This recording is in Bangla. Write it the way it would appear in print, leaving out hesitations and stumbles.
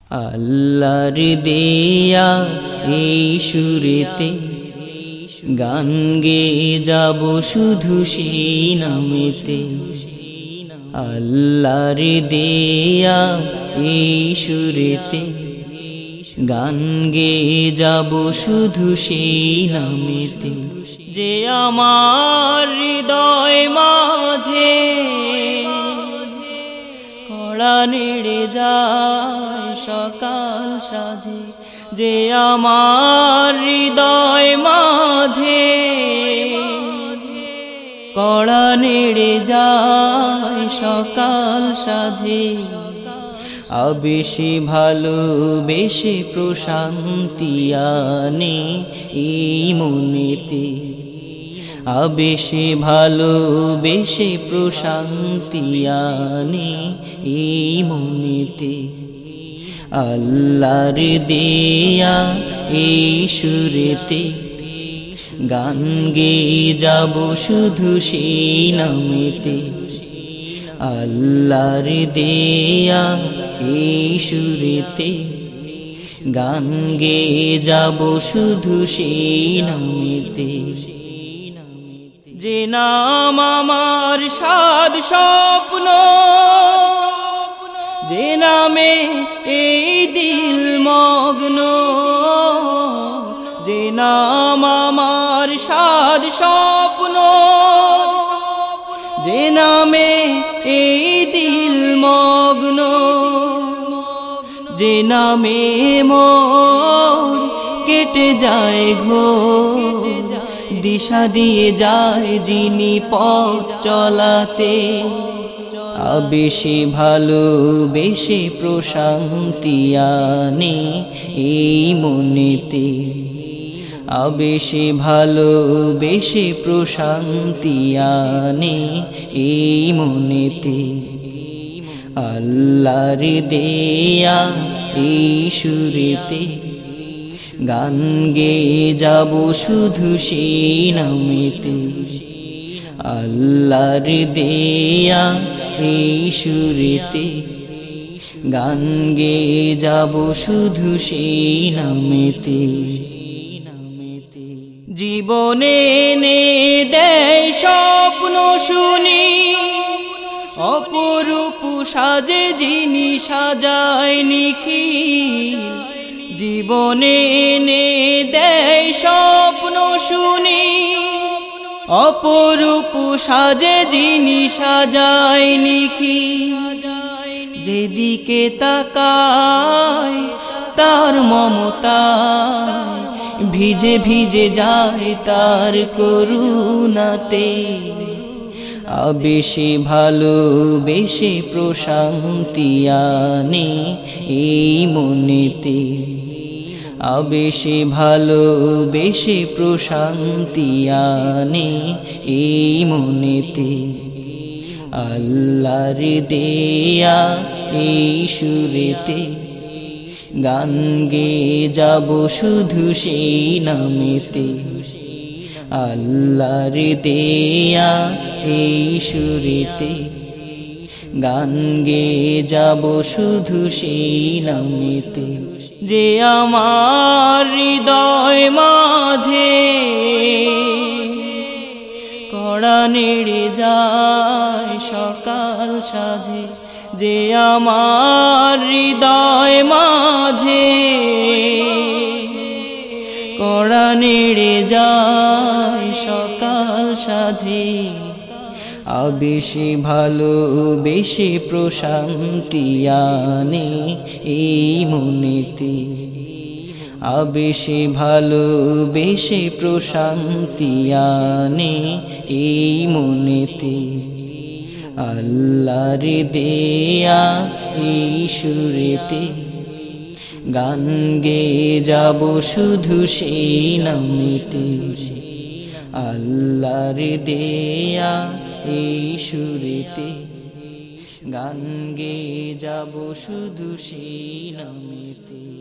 আল্লাহর দেয়া এই সুরেতে গান গেয়ে যাব শুধু সেই নামেতে। আল্লাহর দেয়া এই সুরেতে গান গেয়ে যাব শুধু সেই নামেতে। যে আমার হৃদয় মাঝে কড়া নেড়ে যায় সকাল সাজে। যে আমার হৃদয় মাঝে কড়া নেড়ে যায় সকাল সাজে। আবেশে ভালোবেসে প্রশান্তি আনে এই মনেতে। আবেশে ভালোবেসে প্রশান্তি আনে এই মনেতে। আল্লাহর দেয়া এই সুরেতে গান গেয়ে যাব শুধু সেই নামেতে। আল্লাহর দেয়া এই সুরেতে গান গেয়ে যাব শুধু সেই নামেতে। যে নাম আমার সাদ স্বপ্ন, যে নামে এই দিল মগ্ন। যে নাম আমার সাদ স্বপ্ন, যে নামে এই দিল মগ্ন। যে নামে মোর কেটে যায় ঘোর, দিশা দিয়ে যায় যিনি পথ চলাতে। আবেশে ভালোবেসে প্রশান্তি আনে এই মনেতে। আবেশে ভালোবেসে প্রশান্তি আনে এই মনেতে। আল্লাহর দেয়া এই সুরেতে গান গেয়ে যাব শুধু সেই নামেতে। আল্লাহর দেয়া এই সুরেতে গান গেয়ে যাব শুধু সেই নামেতে। জীবনে এনে দেয় স্বপ্ন শুনি, অপরূপ সাজে যিনি সাজায় নিখিল। জীবনে এনে দেয় স্বপ্ন শুনি, অপরূপ সাজে যিনি সাজায় নিখিল। যেদিকে তাকায় তার মমতায় ভিজে ভিজে যায় তার করুণাতে। আবেশে ভালোবেসে প্রশান্তি আনে এই মনেতে। আবেশে ভালোবেসে প্রশান্তি আনে এই মনেতে। আল্লাহর দেয়া এই সুরেতে গান গেয়ে যাব শুধু সেই নামেতে। আল্লাহর দেয়া এই সুরেতে গান গেয়ে যাব শুধু সেই নামেতে। যে আমার হৃদয় মাঝে কড়া নেড়ে যায় সকাল সাজে। যে আমার হৃদয় মাঝে কড়া নেড়ে যায় সকাল সাজে। আবেশে ভালোবেসে প্রশান্তি আনে এই মনেতে। আবেশে ভালোবেসে প্রশান্তি আনে এই মনেতে। আল্লাহর দেয়া এই সুরেতে গান গেয়ে যাব শুধু সেই নামেতে। আল্লাহর দেয়া এই সুরেতে গান গেয়ে যাব শুধু সেই নামেতে।